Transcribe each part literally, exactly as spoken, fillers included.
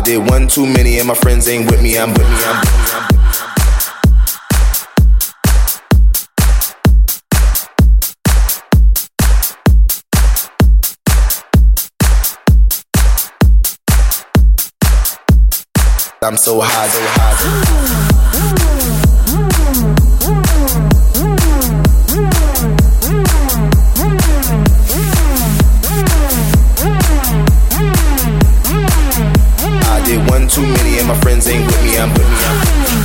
did one too many and my friends ain't with me. I'm with me. I'm with me. I'm with me. I'm so high, so high. I did one too many and my friends ain't with me. I'm with me. I'm with me.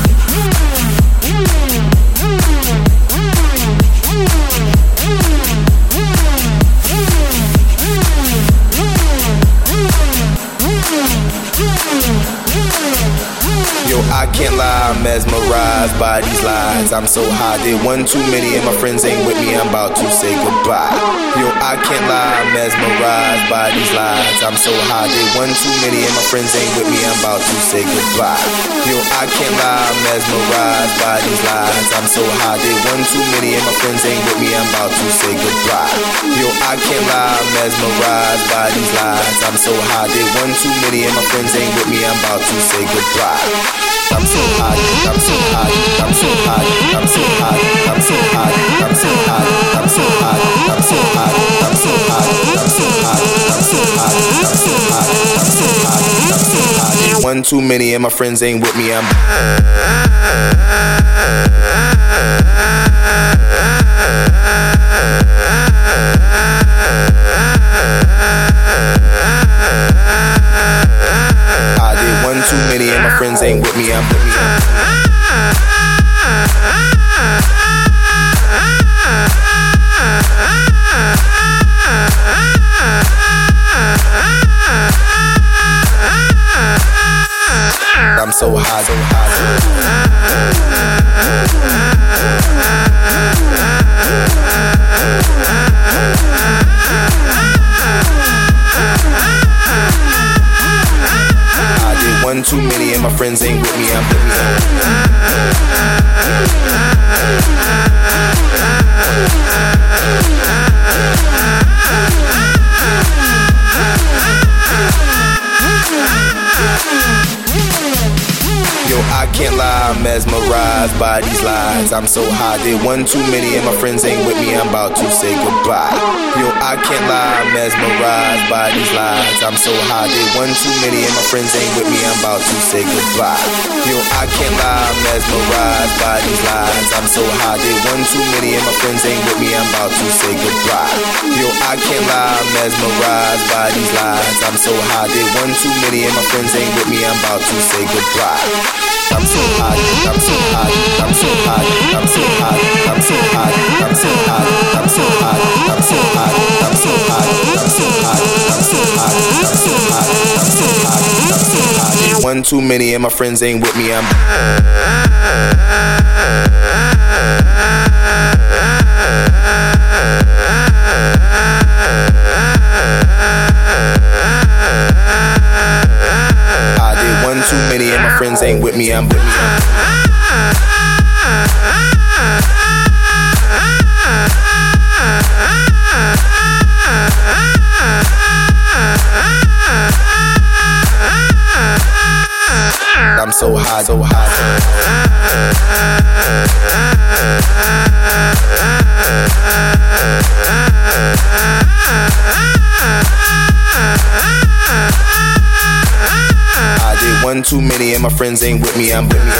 Yo, I can't lie, I'm mesmerized by these lies. I'm so high, did one too many and my friends ain't with me. I'm about to say goodbye. Yo, I can't lie, I'm mesmerized by these lies. I'm so high, did one too many and my friends ain't with me. I'm about to say goodbye. Yo, I can't lie, I'm mesmerized by these lies. I'm so high, did one too many and my friends ain't with me. I'm about to say goodbye. Yo, I can't lie, I'm mesmerized by these lies. I'm so high, did one too many and my friends ain't with me. I'm about to say goodbye. I'm so high, I'm so high, I'm so high, I'm so high, I'm so high, I'm so high, I'm so high, I'm so high, I'm so high, I'm so high, I'm so high, I'm so high, I'm so high, I'm so high. One too many and my friends ain't with me. I'm too many and my friends ain't with me. I'm with me. I'm so high, so high. One too many and my friends ain't with me. I'm with me. Yo, I can't lie, I'm mesmerized by these lies. I'm so high, did one too many and my friends ain't with me. I'm about to say goodbye. Yo, I can't lie, I'm mesmerized by these lies. I'm so high, did one too many and my friends ain't with me. I'm about to say goodbye. Yo, I can't lie, I'm mesmerized by these lies. I'm so high, did one too many and my friends ain't with me. I'm about to say goodbye. Yo, I can't lie, I'm mesmerized by these lies. I'm so high, did one too many and my friends ain't with me. I'm about to say goodbye. I'm so high, I'm so high, I'm so high, I'm so high, I'm so high, I'm so high, I'm so high, I'm so high, I'm so high, I'm so high, I'm so high, I'm so high, I'm so high, I'm so high. One too many and my friends ain't with me. I'm one too many and my friends ain't with me. I'm with me. I'm so high, so high. One too many and my friends ain't with me. I'm with me.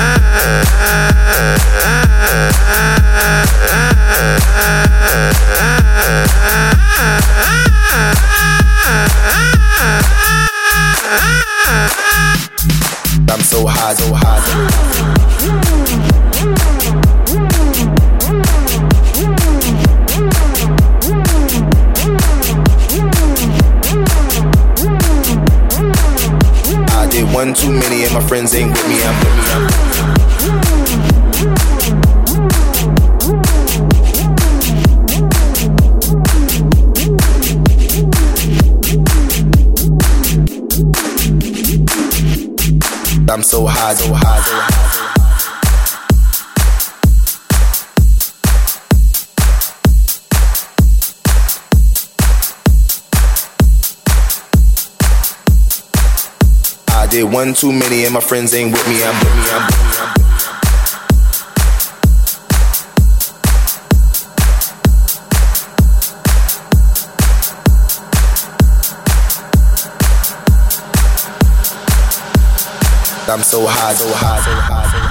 I'm so high, so high. One too many and my friends ain't with me. I'm with me. I'm I'm so high, so high, so high. did one too many and my friends ain't with me. I'm with me. I'm with me. I'm with me. I'm so high, so high, so high, so high.